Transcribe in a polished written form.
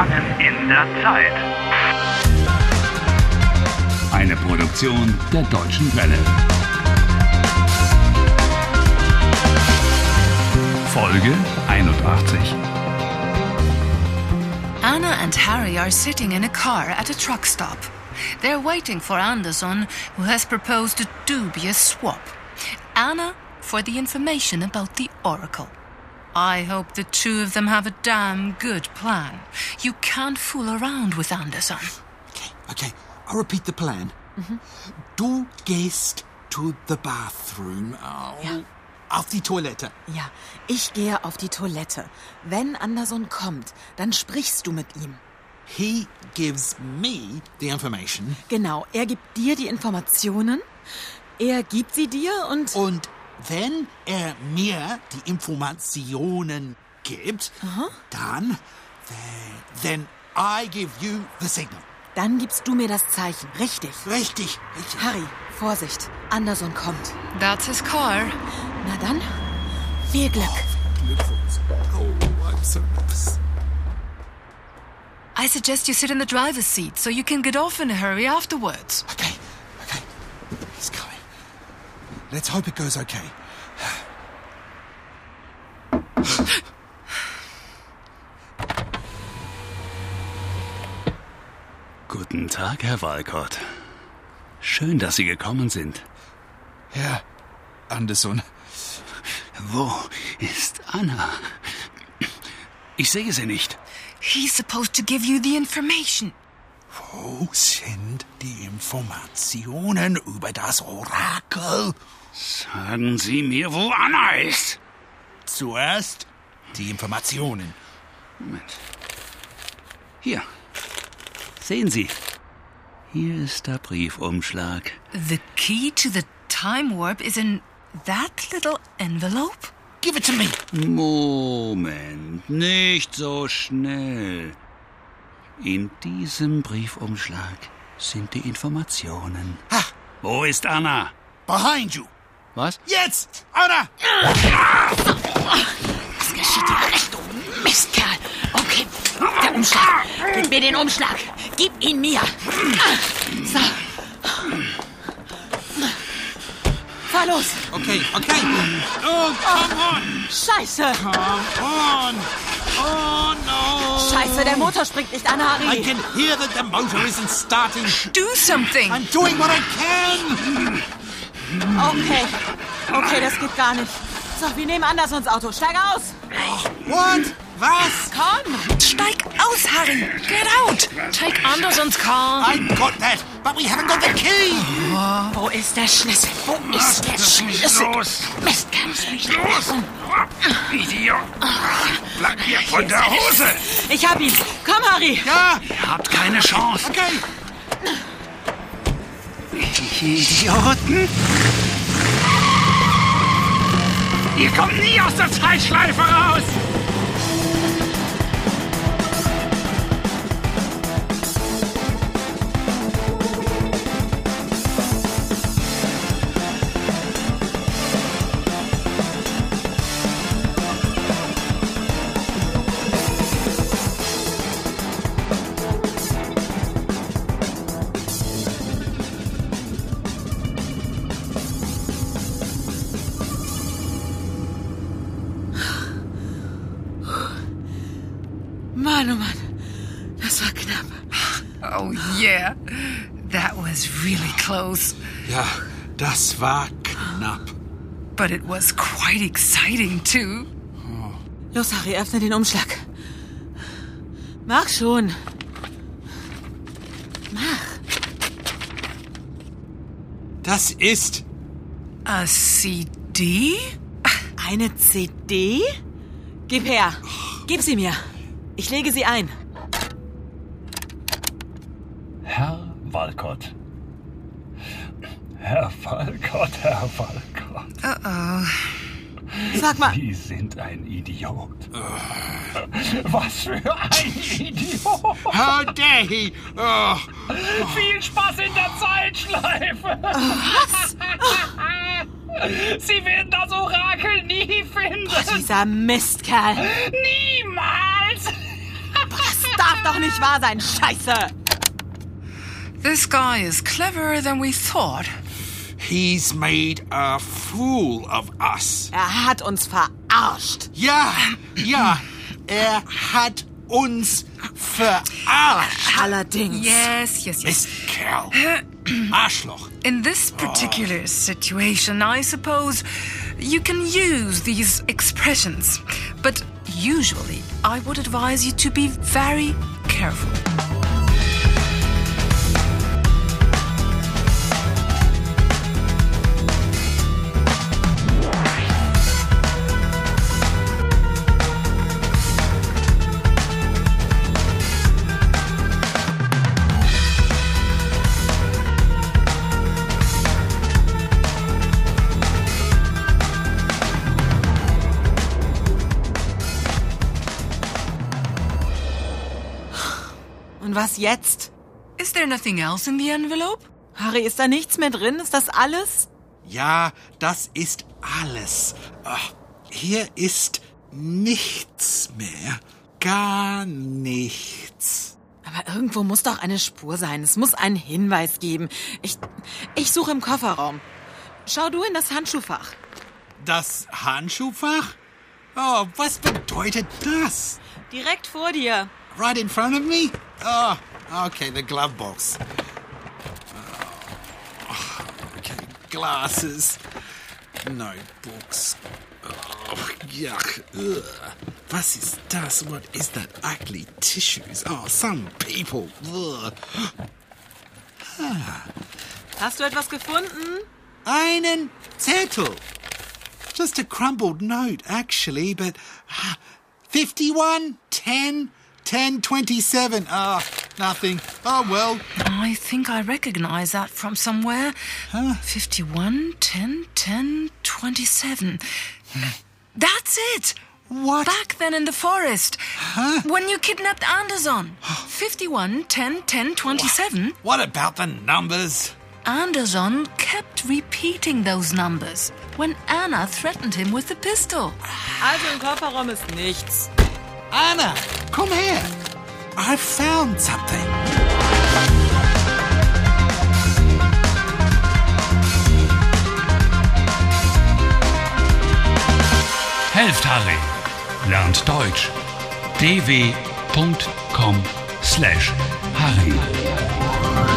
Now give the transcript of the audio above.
Gefangen in der Zeit. Eine Produktion der Deutschen Welle. Folge 81. Anna and Harry are sitting in a car at a truck stop. They're waiting for Anderson, who has proposed a dubious swap. Anna for the information about the Oracle. I hope the two of them have a damn good plan. You can't fool around with Anderson. Okay. I'll repeat the plan. Du gehst to the bathroom. Ja. Auf die Toilette. Ja, ich gehe auf die Toilette. Wenn Anderson kommt, dann sprichst du mit ihm. He gives me the information. Genau, er gibt dir die Informationen, er gibt sie dir und wenn er mir die Informationen gibt, dann then I give you the signal. dann gibst du mir das Zeichen. Richtig. Richtig. Harry, Vorsicht, Anderson kommt. That's his car. Na dann, viel Glück. Oh, I'm so nervous. I suggest you sit in the driver's seat so you can get off in a hurry afterwards. Okay. He's coming. Let's hope it goes okay. Guten Tag, Herr Walcott. Schön, dass Sie gekommen sind. Herr Anderson. Wo ist Anna? Ich sehe sie nicht. He's supposed to give you the information. Wo sind die Informationen über das Orakel? Sagen Sie mir, wo Anna ist. Zuerst die Informationen. Moment. Hier. Sehen Sie. Hier ist der Briefumschlag. The key to the time warp is in that little envelope? Give it to me. Moment, nicht so schnell. In diesem Briefumschlag sind die Informationen. Ha! Wo ist Anna? Behind you. Was? Jetzt, Anna! Was geschieht dir recht, du Mistkerl? Okay, der Umschlag. Gib mir den Umschlag. Gib ihn mir. So. Fahr los. Okay. Oh, come on. Scheiße. Come on. Oh, no. Scheiße, der Motor springt nicht an, Harry. I can hear that the motor isn't starting. Do something! I'm doing what I can. Okay, das geht gar nicht. So, wir nehmen Andersons Auto. Steig aus. What? Was? Komm. Steig aus, Harry! Get out! Take Anderson's car. I got that, but we haven't got the key. Wo ist der Schlüssel? Wo ist der Schlüssel? Los! Mistkerl, lass mich los. Idiot! Bleib mir von der Hose! Ich hab ihn. Komm, Harry. Ja, Ihr habt keine Chance. okay. Idioten! Ihr kommt nie aus der Zeitschleife raus! Mann, oh Mann. Das war knapp. Oh, yeah. That was really close. Ja, das war knapp. But it was quite exciting, too. Los, Harry, öffne den Umschlag. Mach schon. Mach. Das ist... A CD? Eine CD? Gib her. Gib sie mir. Ich lege sie ein. Herr Walcott. Herr Walcott. Uh-oh. Sag mal. Sie sind ein Idiot. Was für ein Idiot. How dare he? Oh. Viel Spaß in der Zeitschleife. Was? Sie werden das Orakel nie finden. Dieser Mistkerl. Niemals. Das darf doch nicht wahr sein. Scheiße. This guy is cleverer than we thought. He's made a fool of us. Er hat uns verarscht. Ja, er hat uns verarscht. Allerdings. Yes. Mistkerl. Arschloch. In this particular situation, I suppose you can use these expressions. But usually, I would advise you to be very careful. Und was jetzt? Is there nothing else in the envelope? Harry, ist da nichts mehr drin? Ist das alles? Ja, das ist alles. Hier ist nichts mehr. Gar nichts. Aber irgendwo muss doch eine Spur sein. Es muss einen Hinweis geben. Ich suche im Kofferraum. Schau du in das Handschuhfach. Das Handschuhfach? Oh, was bedeutet das? Direkt vor dir. Right in front of me? Oh, okay, the glove box. Okay, glasses. Notebooks. Oh, yuck. Ugh. Was ist das? What is that? Ugly tissues. Oh, some people. Ugh. Hast du etwas gefunden? Einen Zettel. Just a crumbled note, actually, but 51, 10, 1027. Nothing. Oh, well. I think I recognize that from somewhere. 51, 10, 10, 27. That's it! What? Back then in the forest. When you kidnapped Anderson. 51, 10, 10, 27. What about the numbers? Anderson kept repeating those numbers when Anna threatened him with the pistol. Also im Kofferraum ist nichts. Anna, come here. I found something. Helft Harry. Lernt Deutsch. dw.com/Harry